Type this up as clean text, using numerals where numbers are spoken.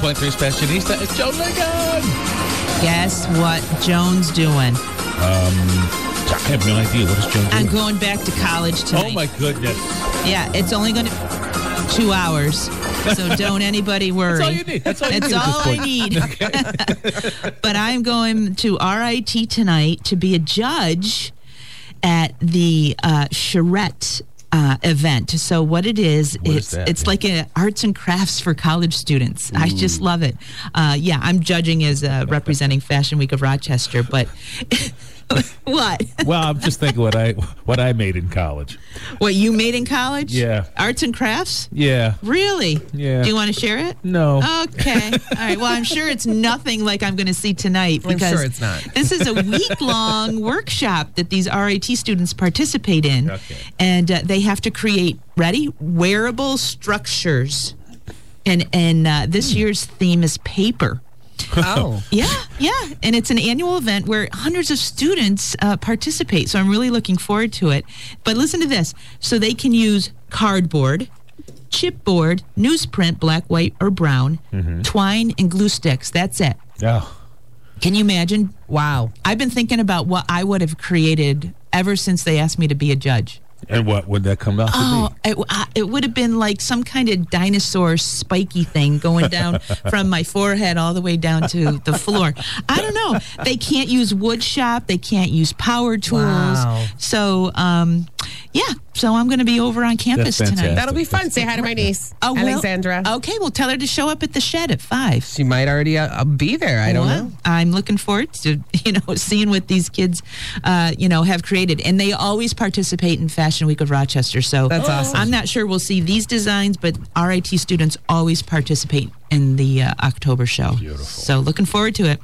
2023's Fashionista. It's Joan Lincoln. Guess what Joan's doing? I have no idea. What is Joan doing? I'm going back to college tonight. Oh, my goodness. Yeah, it's only going to 2 hours. So don't anybody worry. That's all you need. That's all you need. That's all I need. But I'm going to RIT tonight to be a judge at the charrette event. So what it is, it's like a arts and crafts for college students. I just love it. I'm judging as representing Fashion Week of Rochester, but what? Well, I'm just thinking what I made in college. What you made in college? Yeah. Arts and crafts? Yeah. Really? Yeah. Do you want to share it? No. Okay. All right. Well, I'm sure it's nothing like I'm going to see tonight because I'm sure it's not. This is a week-long workshop that these RIT students participate in. Okay. And they have to create, wearable structures. And this year's theme is paper. Oh. Yeah. And it's an annual event where hundreds of students participate. So I'm really looking forward to it. But listen to this. So they can use cardboard, chipboard, newsprint, black, white, or brown, twine, and glue sticks. That's it. Oh. Can you imagine? Wow. I've been thinking about what I would have created ever since they asked me to be a judge. And what would that come out to be? It would have been like some kind of dinosaur spiky thing going down from my forehead all the way down to the floor. I don't know. They can't use wood shop. They can't use power tools. Wow. So, so I'm going to be over on campus That's tonight. fantastic. That'll be fun. Say hi to my niece, Alexandra. Okay, well, tell her to show up at the shed at 5. She might already be there. I don't know. I'm looking forward to, seeing what these kids, have created. And they always participate in Fashion Week of Rochester. So That's awesome. I'm not sure we'll see these designs, but RIT students always participate in the October show. Beautiful. So looking forward to it.